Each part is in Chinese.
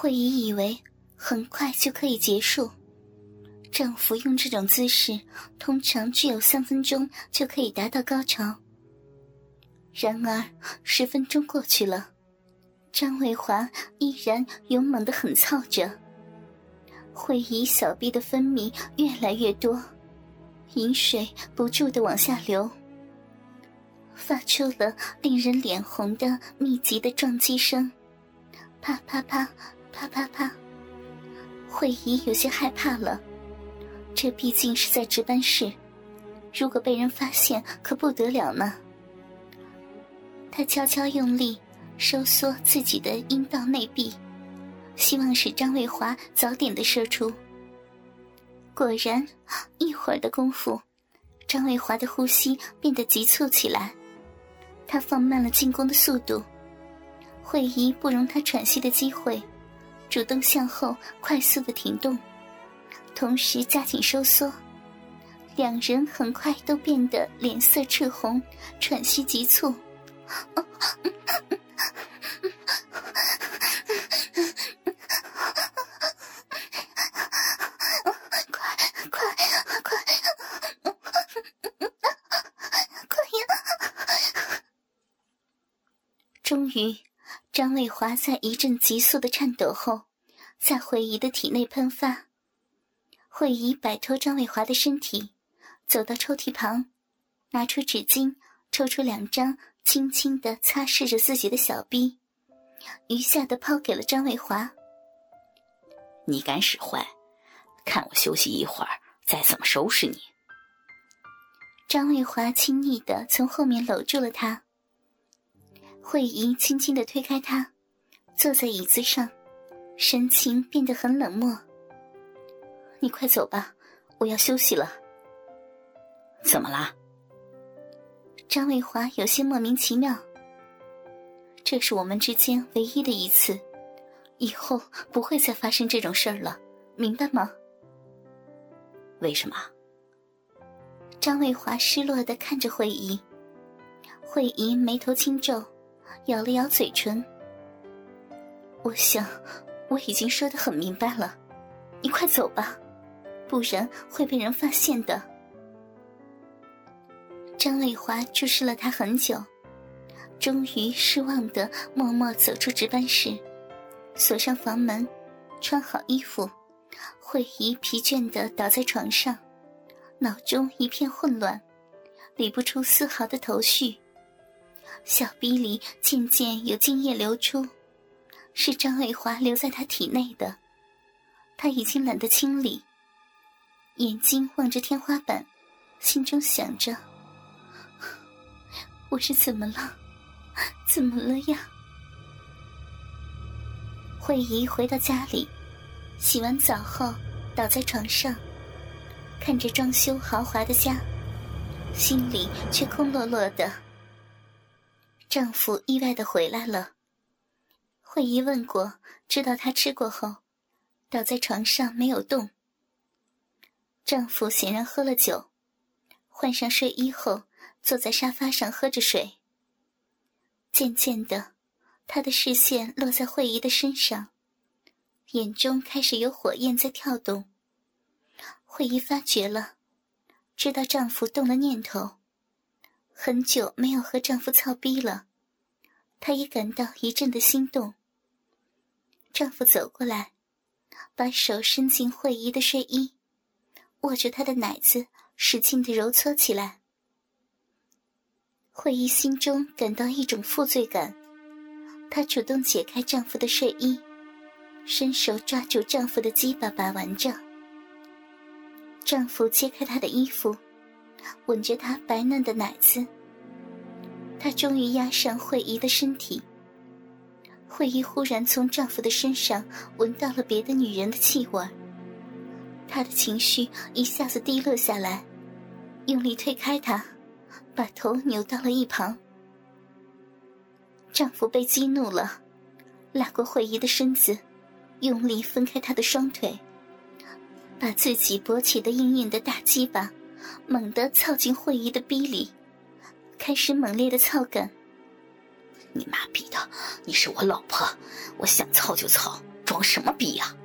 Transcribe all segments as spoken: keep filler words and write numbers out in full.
慧仪以为很快就可以结束，丈夫用这种姿势通常只有三分钟就可以达到高潮。然而十分钟过去了，张卫华依然勇猛地狠操着，慧仪小臂的分泌越来越多，饮水不住地往下流，发出了令人脸红的密集的撞击声，啪啪啪啪啪啪。慧仪有些害怕了，这毕竟是在值班室，如果被人发现可不得了呢。她悄悄用力收缩自己的阴道内壁，希望使张卫华早点的射出。果然，一会儿的功夫，张卫华的呼吸变得急促起来，他放慢了进攻的速度。慧仪不容他喘息的机会，主动向后快速的停动，同时加紧收缩，两人很快都变得脸色赤红，喘息急促。终于，张卫华在一阵急速的颤抖后，在慧仪的体内喷发。慧仪摆脱张卫华的身体，走到抽屉旁，拿出纸巾，抽出两张，轻轻地擦拭着自己的小臂，余下的抛给了张卫华。 你敢使坏，看我休息一会儿再怎么收拾你。 张卫华亲昵地从后面搂住了他。慧仪轻轻地推开他，坐在椅子上，神情变得很冷漠。你快走吧，我要休息了。 怎么啦？ 张卫华有些莫名其妙。这是我们之间唯一的一次，以后不会再发生这种事儿了，明白吗？ 为什么？ 张卫华失落地看着慧仪。慧仪眉头轻皱，咬了咬嘴唇。我想我已经说得很明白了，你快走吧，不然会被人发现的。张卫华注视了他很久，终于失望地默默走出值班室，锁上房门，穿好衣服。慧仪疲倦地倒在床上，脑中一片混乱，理不出丝毫的头绪。小逼里渐渐有精液流出，是张卫华留在他体内的，他已经懒得清理。眼睛望着天花板，心中想着，我是怎么了？怎么了呀？慧仪回到家里，洗完澡后倒在床上，看着装修豪华的家，心里却空落落的。丈夫意外地回来了，慧仪问过，知道他吃过后倒在床上没有动。丈夫显然喝了酒，换上睡衣后坐在沙发上喝着水。渐渐的，他的视线落在慧仪的身上，眼中开始有火焰在跳动。慧仪发觉了，知道丈夫动了念头，很久没有和丈夫操逼了，她也感到一阵的心动。丈夫走过来，把手伸进慧仪的睡衣，握着她的奶子使劲地揉搓起来。慧仪心中感到一种负罪感，她主动解开丈夫的睡衣，伸手抓住丈夫的鸡巴把玩着。丈夫揭开她的衣服，吻着她白嫩的奶子。他终于压上慧仪的身体。慧仪忽然从丈夫的身上闻到了别的女人的气味，她的情绪一下子低落下来，用力推开他，把头扭到了一旁。丈夫被激怒了，拉过慧仪的身子，用力分开她的双腿，把自己勃起的硬硬的大鸡巴猛地操进慧仪的逼里，开始猛烈的操感。 你妈逼的，你是我老婆，我想操就操，装装什么逼呀？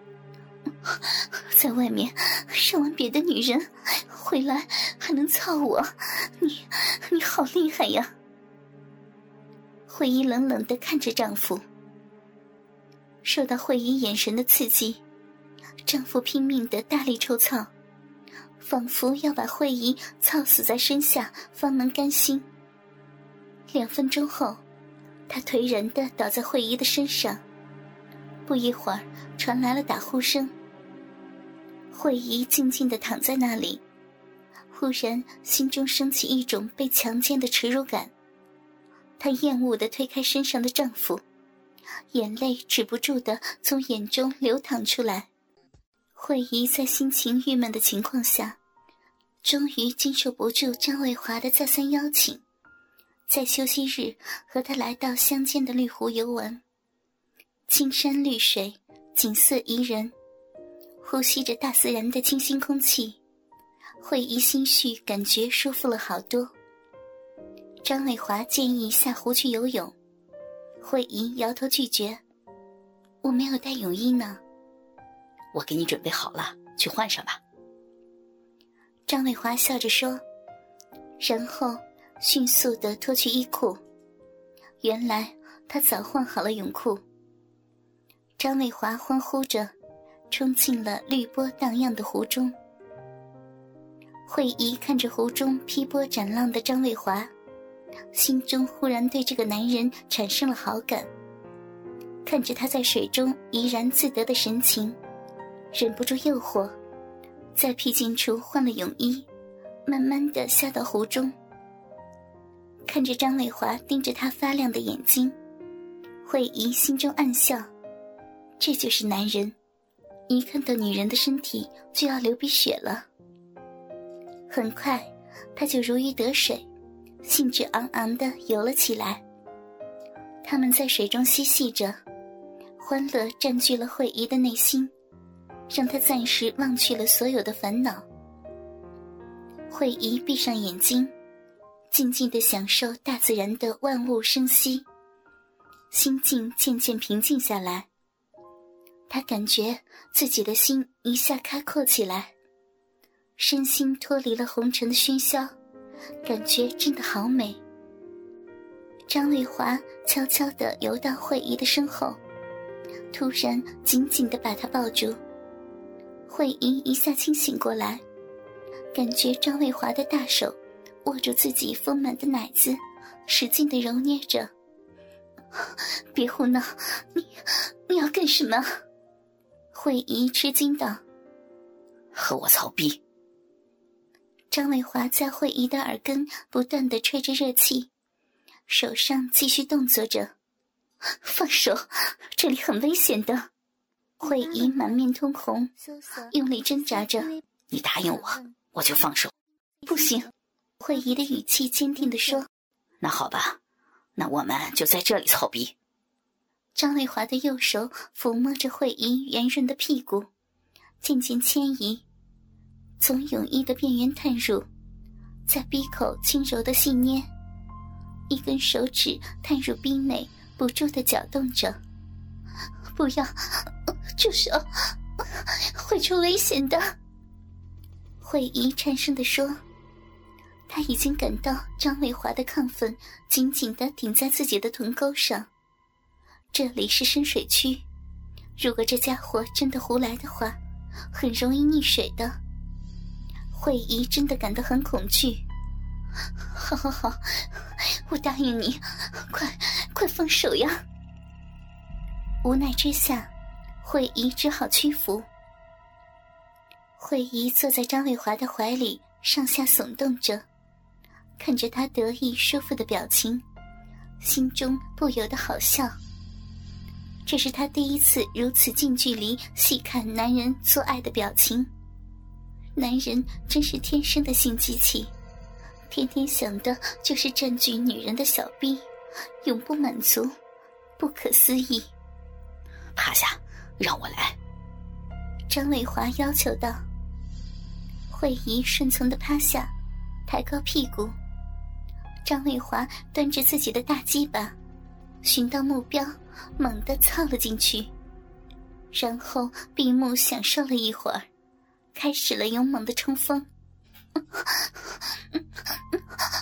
在外面上完别的女人，回来还能操我，你你好厉害呀！慧姨冷冷地看着丈夫，受到慧姨眼神的刺激，丈夫拼命地大力抽操，仿佛要把慧姨操死在身下方能甘心。两分钟后，他颓然地倒在慧姨的身上，不一会儿传来了打呼声。慧姨静静地躺在那里，忽然心中升起一种被强奸的耻辱感。她厌恶地推开身上的丈夫，眼泪止不住地从眼中流淌出来。慧姨在心情郁闷的情况下，终于经受不住张卫华的再三邀请，在休息日和他来到乡间的绿湖游玩。青山绿水，景色宜人，呼吸着大自然的清新空气，慧姨心绪感觉舒服了好多。张卫华建议下湖去游泳，慧姨摇头拒绝：“我没有带泳衣呢。”“ 我给你准备好了，去换上吧。” 张卫华笑着说，然后迅速地脱去衣裤。原来他早换好了泳裤。张卫华欢呼着冲进了绿波荡漾的湖中。慧姨看着湖中劈波斩浪的张卫华，心中忽然对这个男人产生了好感。看着他在水中怡然自得的神情，忍不住诱惑，在僻静处换了泳衣，慢慢地下到湖中。看着张卫华盯着他发亮的眼睛，慧姨心中暗笑，这就是男人，一看到女人的身体就要流鼻血了。很快他就如鱼得水，兴致昂昂地游了起来。他们在水中嬉戏着，欢乐占据了慧姨的内心，让她暂时忘去了所有的烦恼。慧姨闭上眼睛，静静地享受大自然的万物生息，心境渐渐平静下来。她感觉自己的心一下开阔起来，身心脱离了红尘的喧嚣，感觉真的好美。张卫华悄悄地游到慧姨的身后，突然紧紧地把她抱住。慧姨一下清醒过来，感觉张卫华的大手握住自己丰满的奶子，使劲地揉捏着。别胡闹，你你要干什么？慧姨吃惊道。 和我操逼。 张卫华在慧姨的耳根不断地吹着热气，手上继续动作着。放手，这里很危险的。慧姨满面通红，用力挣扎着。 你答应我，我就放手。 不行，慧姨的语气坚定地说。 那好吧，那我们就在这里操逼。 张卫华的右手抚摸着慧姨圆润的屁股，渐渐牵移，从泳衣的边缘探入，在逼口轻柔的细捏，一根手指探入逼内，不住地搅动着。不要，住手，会出危险的。慧姨颤声地说。她已经感到张卫华的亢奋紧紧地顶在自己的臀沟上。这里是深水区，如果这家伙真的胡来的话，很容易溺水的。慧姨真的感到很恐惧。好好好，我答应你，快快放手呀。无奈之下，慧姨只好屈服。慧姨坐在张卫华的怀里，上下耸动着，看着他得意舒服的表情，心中不由得好笑。这是他第一次如此近距离细看男人做爱的表情。男人真是天生的性机器，天天想的就是占据女人的小臂，永不满足，不可思议。 趴下，让我来。 张卫华要求道。慧姨顺从地趴下，抬高屁股。张卫华端着自己的大鸡巴，寻到目标，猛地操了进去。 然后闭目享受了一会儿，开始了勇猛的冲锋。